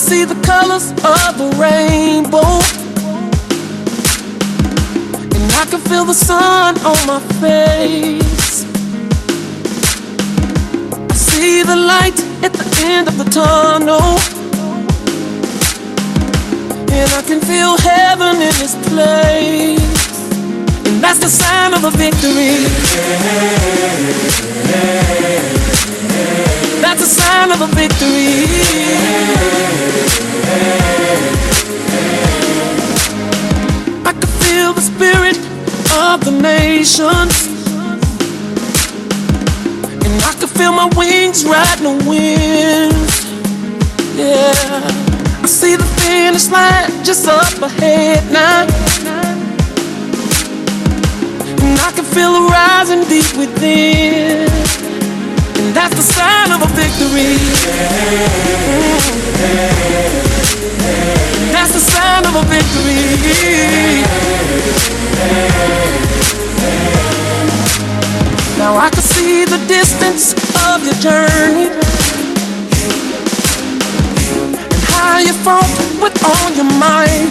see the colors of the rainbow, and I can feel the sun on my face. I see the light at the end of the tunnel, and I can feel heaven in this place. And that's the sign of a victory. That's a sign of a victory. I can feel the spirit of the nations, and I can feel my wings riding the wind. Yeah, I see the finish line just up ahead now, and I can feel it rising deep within. And that's the sign of a victory. That's the sign of a victory. Now I can see the distance of your journey, and how you fought with all your might.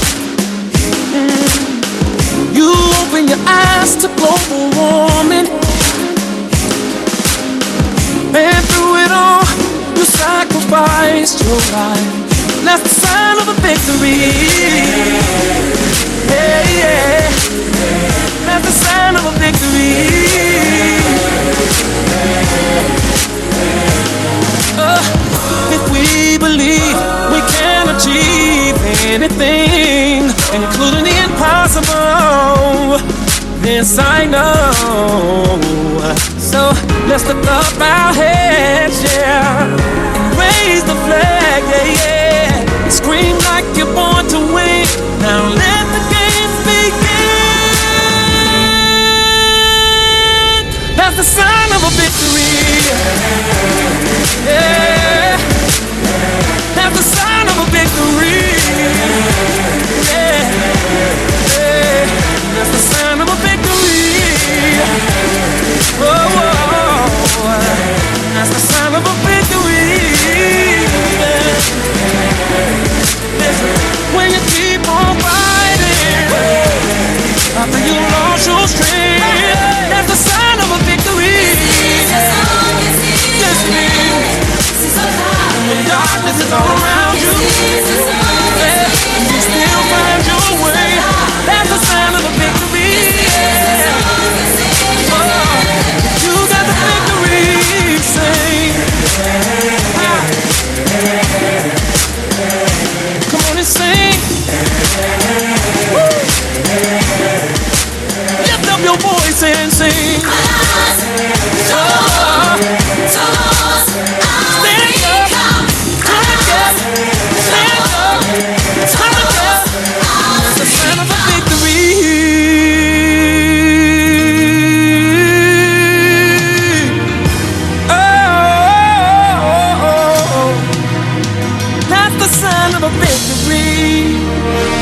You open your eyes to global warming, and through it all, you sacrificed your life. That's the sign of a victory. Yeah, yeah. That's the sign of a victory. If we believe we can achieve anything, including the impossible, this I know. So let's lift up our heads, yeah, and raise the flag, yeah, yeah. And scream like you're born to win. Now let the games begin. That's the sign of a victory. Yeah, that's the sign of a victory. Yeah, yeah, that's the sign of a victory. Oh, oh, oh, that's the sign of a victory. Listen, when you keep on fighting after you lost your strength, that's the sign of a victory. Listen, when darkness is all around you, yeah, you still find your way. That's the sign of a victory. You got the victory, say. Come on and sing. Woo. Lift up your voice and sing. Of a victory.